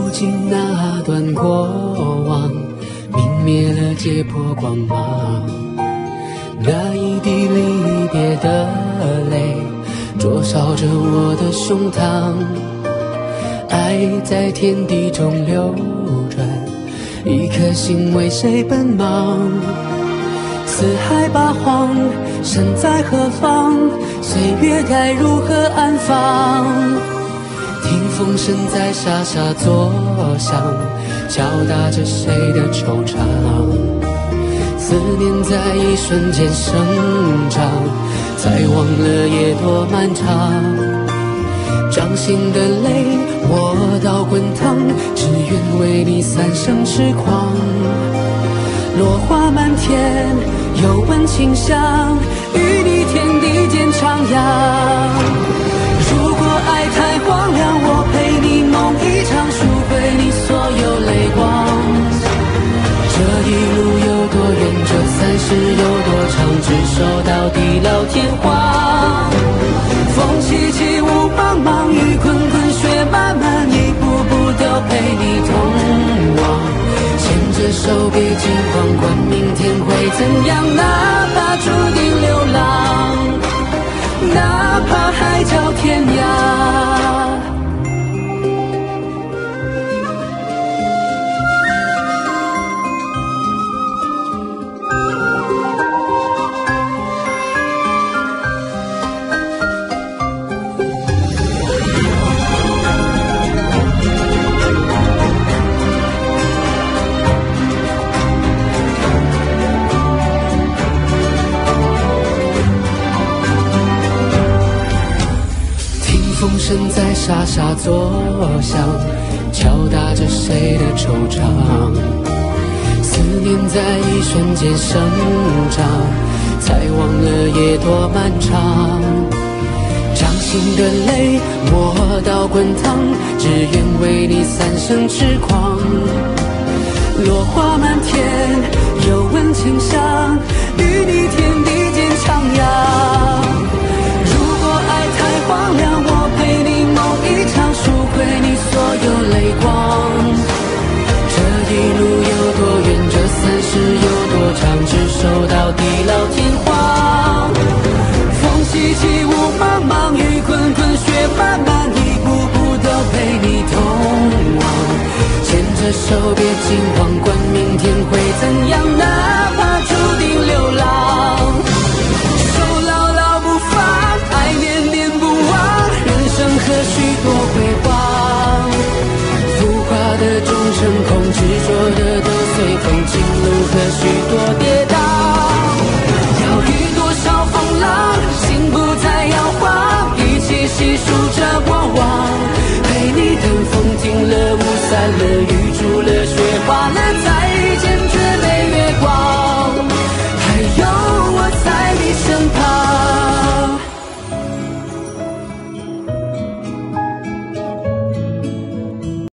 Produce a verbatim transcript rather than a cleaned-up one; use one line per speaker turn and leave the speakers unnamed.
尽那段过往，泯灭了结魄光芒。那一滴离别的泪，灼烧着我的胸膛。爱在天地中流转，一颗心为谁奔忙？四海八荒，身在何方？岁月该如何安放？听风声在沙沙作响，敲打着谁的惆怅？思念在一瞬间生长，才忘了夜多漫长。掌心的泪我到滚烫，只愿为你三生痴狂。落花满天，又闻清香，与你天地间徜徉。如果爱太荒凉，我陪你梦一场，赎回你所有泪光。这一路有多远，这三世有多长，执手到地老天荒。风起起，雾茫茫，雨滚滚，雪漫漫，一步步都陪你同往。牵着手别惊慌，管明天会怎样，哪怕注定流浪，哪怕海角天涯。风声在沙沙作响，敲打着谁的惆怅。思念在一瞬间生长，才忘了夜多漫长。掌心的泪我到滚烫，只愿为你三生痴狂。落花满天，又闻清香，与你天地间徜徉。如果爱太荒凉，我陪你梦一场，赎回你所有泪光。这一路有多远，这三世有多长，执手到地老天荒。风起起，雾茫茫，雨滚滚，雪漫漫，一步步都陪你同往。牵着手别惊慌，管明天会怎样，哪怕注定流浪。手牢牢不放，爱念念不忘，人生何须多辉煌？浮华的终成空，执着的都随风，情路何须多跌宕？要遇多少风浪，心不再摇晃，一起细数着过往。陪你等风停了，雾散了，雨住了，雪化了。